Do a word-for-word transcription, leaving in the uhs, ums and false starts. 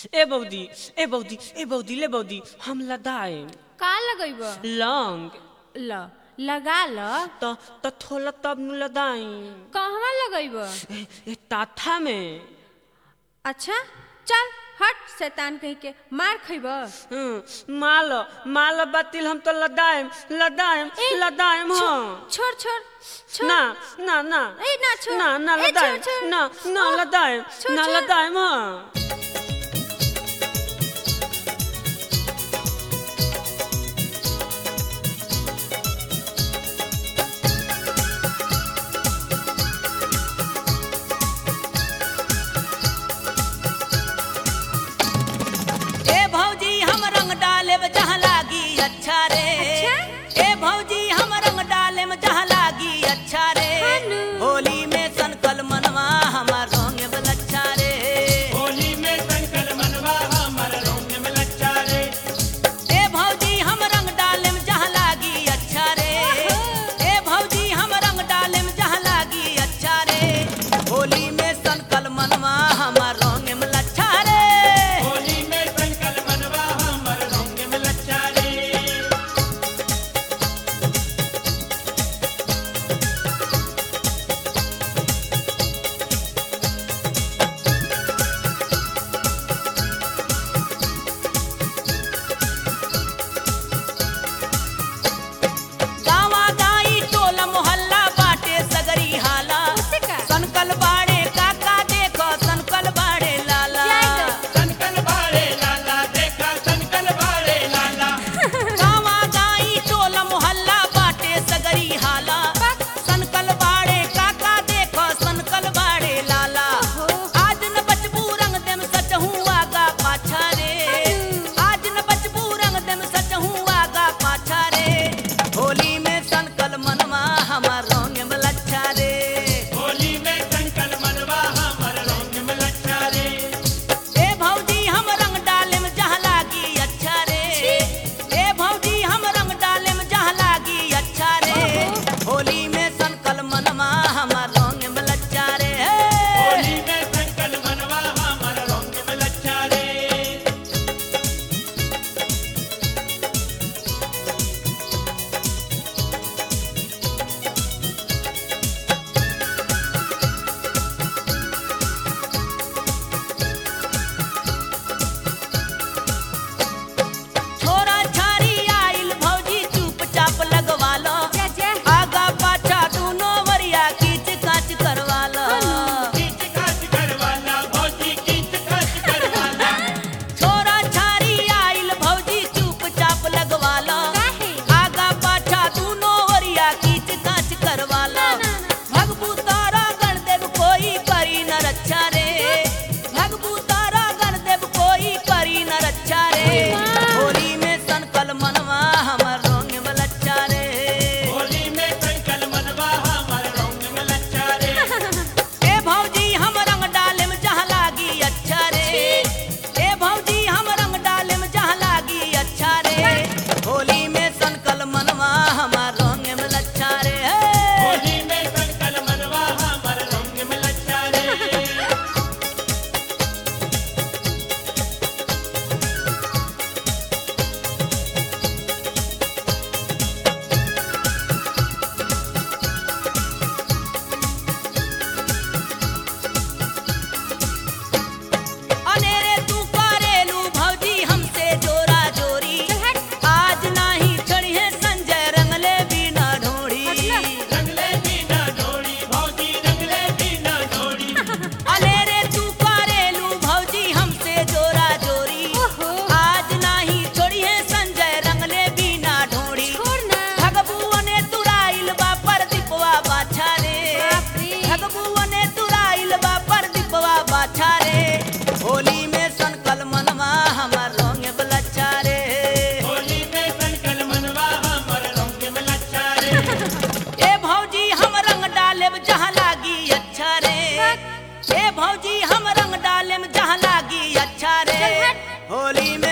ए बौदी ए बौदी ए बौदी ले बौदी हम लदाए का लगइब लौंग ल लगा ल तो तो थोला तब नु लदाई कहवा लगइब ए, ए ताथा में। अच्छा चल हट शैतान कह के मार खइब माल माल बातिल हम तो लदाएम लदाएम लदाएम हां छोड़ छोड़ छोड़ ना ना ना ए ना छोड़ ना ना ए, लदाएम छोड़, छोड़। ना ना लदाएम छोड़, ना छोड़। लदाएम हां। जहाँ लागी अच्छा रे ए भौजी हम रंग डाले में जहाँ लागी अच्छा रे होली में संकल मनवा हमार रंग में लच्छा रे होली में संकल मनवा हमार रंग में लच्छा रे ए भौजी हम रंग डाले में जहाँ लागी अच्छा रे ए भौजी हम रंग डाले में जहाँ लागी अच्छा रे होली में संकल मनवा हमार रंग में लच्छा रे होली में संकल मनवा हमार रंग में लच्छा रे। गावा गाई टोला मोहल्ला बाटे सगरी हाला संकल बाड़े काका देखो संकल बाड़े लाला संकल बाड़े लाला देखा संकल बाड़े लाला गावा गाई टोला मोहल्ला बाटे सगरी हाला संकल बाड़े काका देखो संकल बाड़े लाला आज न बचबू रंग देम सच हूँ आगा पाछा रे आज न बचबू रंग देम सच हूँ आगा पाछा रे होली में संकल मनवा हमार रंग में लच्छा रे होली में संकल मनवा हमार रंग में लच्छा रे। ए भौजी हम रंग डाले में जहाँ लागी अच्छा रे ए भौजी हम रंग डाले में जहाँ लागी अच्छा रे होली में संकल मनवा हमार रंग में लच्छा रे होली में संकल मनवा हमार रंग में लच्छा रे। छोरा छारी आइल भौजी चुपचाप लगवा लो आगा पाछा दूनो वरिया कीच काच करवा लो कीच काच करवाला भौजी कीच काच करवाला छोरा छारी आइल भौजी चुपचाप लगवा लो आगा पाछा दूनो वरिया कीच काच करवा लो भगबू तारा गण देव कोई करी न रक्षा रे भगबू तारा गण देव कोई करी न रक्षा रे होली में संकल मनवा हमर रंग में लच्छा रे होली में संकल मनवा हमार रंग में लच्छा रे। ए भौजी हम रंग डाले में जहाँ लागी अच्छा रे ए भौजी हम रंग डाले में जहाँ लागी अच्छा रे होली में संकल मनवा हमार रंग में लच्छा रे होली में संकल मनवा हमार रंग में लच्छा रे। अनेरे तू करेलू भौजी हमसे जोरा जोरी आज नाही चढ़िए संजय रंगले बिना ढोड़ी रंगले बिना ढोड़ी भौजी रंगले बिना ढोड़ी अनेरे तू करेलू भौजी हमसे जोरा जोरी आज नाही छोड़िए संजय रंगले बिना ढोड़ी भगबुअने तुराइल बा पर दीपवा बाछा रे भगबुअने तुराइल बा पर दीपवा बाछा रे होली में संकल मनवा हमार रंग में लच्छा रे होली में संकल मनवा हमार रंग में लच्छा रे। ए भौजी हम रंग डाले में जहाँ लागी अच्छा रे ए भौजी हम रंग डाले में जहाँ लागी अच्छा रे होली में